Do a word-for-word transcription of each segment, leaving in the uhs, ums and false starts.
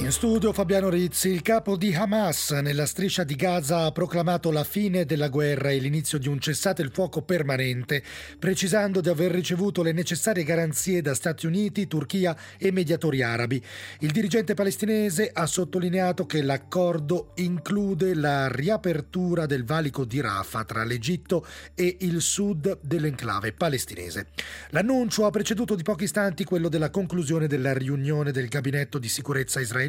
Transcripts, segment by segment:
In studio Fabiano Rizzi. Il capo di Hamas nella striscia di Gaza ha proclamato la fine della guerra e l'inizio di un cessate il fuoco permanente, precisando di aver ricevuto le necessarie garanzie da Stati Uniti, Turchia e mediatori arabi. Il dirigente palestinese ha sottolineato che l'accordo include la riapertura del valico di Rafah tra l'Egitto e il sud dell'enclave palestinese. L'annuncio ha preceduto di pochi istanti quello della conclusione della riunione del gabinetto di sicurezza israeliano.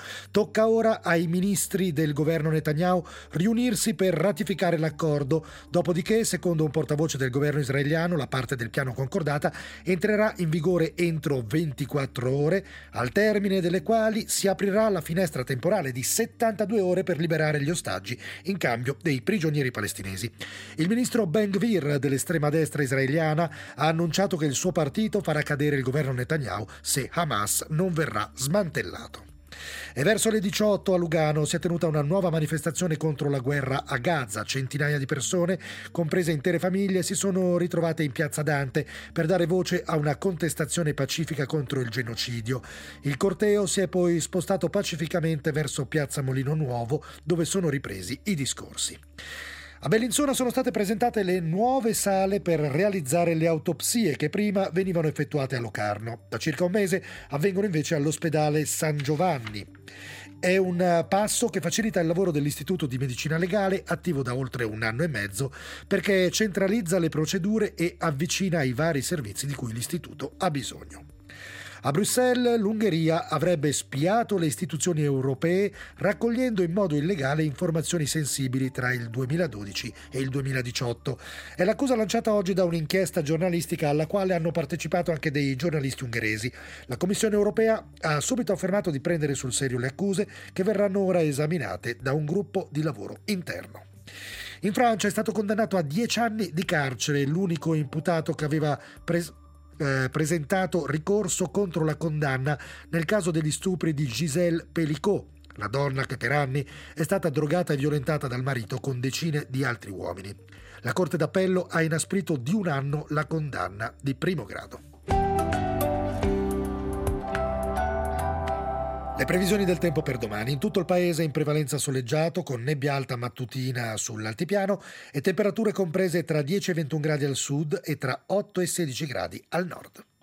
Tocca ora ai ministri del governo Netanyahu riunirsi per ratificare l'accordo, dopodiché, secondo un portavoce del governo israeliano, la parte del piano concordata entrerà in vigore entro ventiquattro ore, al termine delle quali si aprirà la finestra temporale di settantadue ore per liberare gli ostaggi in cambio dei prigionieri palestinesi. Il ministro Ben Gvir dell'estrema destra israeliana ha annunciato che il suo partito farà cadere il governo Netanyahu se Hamas non verrà smantellato. E verso le diciotto a Lugano si è tenuta una nuova manifestazione contro la guerra a Gaza. Centinaia di persone, comprese intere famiglie, si sono ritrovate in piazza Dante per dare voce a una contestazione pacifica contro il genocidio. Il corteo si è poi spostato pacificamente verso piazza Molino Nuovo, dove sono ripresi i discorsi. A Bellinzona sono state presentate le nuove sale per realizzare le autopsie che prima venivano effettuate a Locarno. Da circa un mese avvengono invece all'ospedale San Giovanni. È un passo che facilita il lavoro dell'Istituto di Medicina Legale, attivo da oltre un anno e mezzo, perché centralizza le procedure e avvicina i vari servizi di cui l'Istituto ha bisogno. A Bruxelles l'Ungheria avrebbe spiato le istituzioni europee raccogliendo in modo illegale informazioni sensibili tra il duemiladodici e il duemiladiciotto. È l'accusa lanciata oggi da un'inchiesta giornalistica alla quale hanno partecipato anche dei giornalisti ungheresi. La Commissione europea ha subito affermato di prendere sul serio le accuse, che verranno ora esaminate da un gruppo di lavoro interno. In Francia è stato condannato a dieci anni di carcere l'unico imputato che aveva preso Eh, presentato ricorso contro la condanna nel caso degli stupri di Gisèle Pelicot, la donna che per anni è stata drogata e violentata dal marito con decine di altri uomini. La Corte d'Appello ha inasprito di un anno la condanna di primo grado. Le previsioni del tempo per domani: in tutto il paese in prevalenza soleggiato, con nebbia alta mattutina sull'altipiano e temperature comprese tra dieci e ventuno gradi al sud e tra otto e sedici gradi al nord.